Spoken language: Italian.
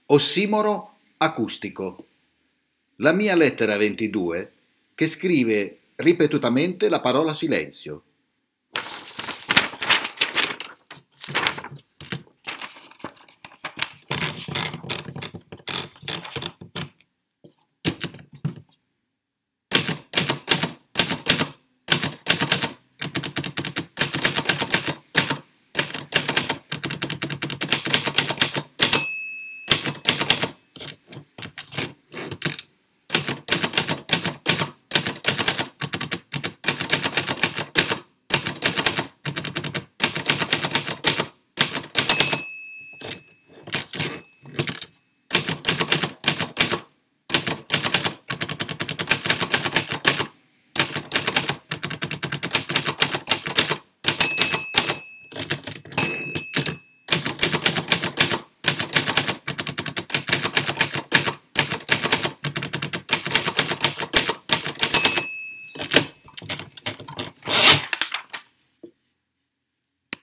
Ossimoro acustico. La mia lettera 22 che scrive ripetutamente la parola silenzio.